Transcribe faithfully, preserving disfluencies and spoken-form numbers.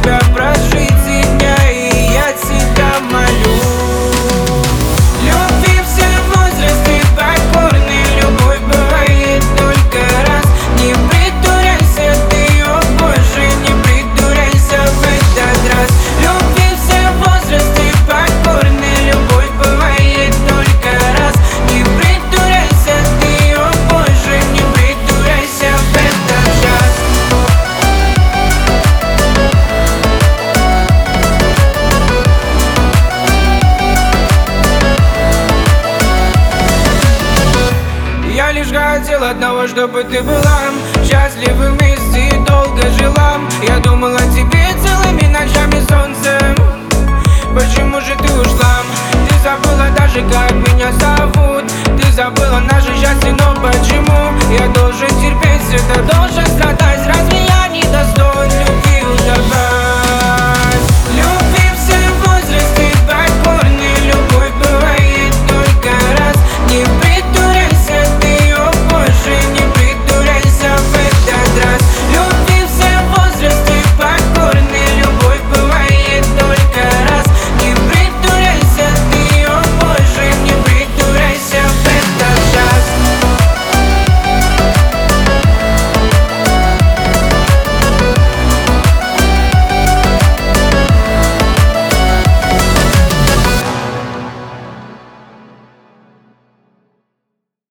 тебя прожить и дня, и я тебя молю. Любви все возрасты покорны, любовь бывает только раз. Не притворяйся ты, о боже, не притворяйся в этот раз. Любви все возрасты покорны, любовь бывает только раз. Не притворяйся ты, о боже, не притворяйся в этот час. Я лишь хотел одного, чтобы ты была счастлива вместе и долго жила. Я